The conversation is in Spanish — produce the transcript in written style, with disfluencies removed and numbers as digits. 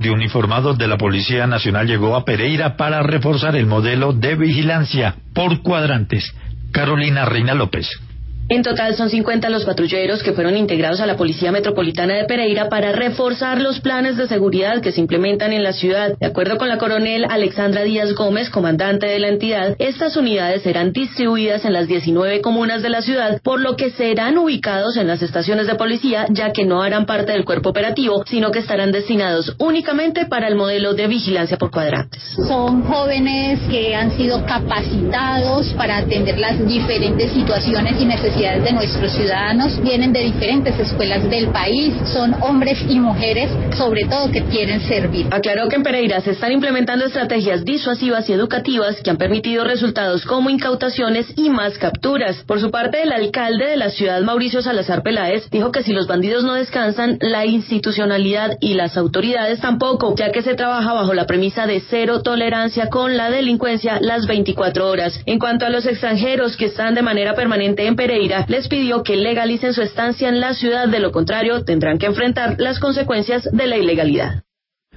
de uniformados de la Policía Nacional llegó a Pereira para reforzar el modelo de vigilancia por cuadrantes. Carolina Reina López. En total son 50 los patrulleros que fueron integrados a la Policía Metropolitana de Pereira para reforzar los planes de seguridad que se implementan en la ciudad. De acuerdo con la coronel Alexandra Díaz Gómez, comandante de la entidad, estas unidades serán distribuidas en las 19 comunas de la ciudad, por lo que serán ubicados en las estaciones de policía, ya que no harán parte del cuerpo operativo, sino que estarán destinados únicamente para el modelo de vigilancia por cuadrantes. Son jóvenes que han sido capacitados para atender las diferentes situaciones y necesidades de nuestros ciudadanos, vienen de diferentes escuelas del país, son hombres y mujeres, sobre todo que quieren servir. Aclaró que en Pereira se están implementando estrategias disuasivas y educativas que han permitido resultados como incautaciones y más capturas. Por su parte, el alcalde de la ciudad, Mauricio Salazar Peláez, dijo que si los bandidos no descansan, la institucionalidad y las autoridades tampoco, ya que se trabaja bajo la premisa de cero tolerancia con la delincuencia las 24 horas. En cuanto a los extranjeros que están de manera permanente en Pereira, les pidió que legalicen su estancia en la ciudad, de lo contrario tendrán que enfrentar las consecuencias de la ilegalidad.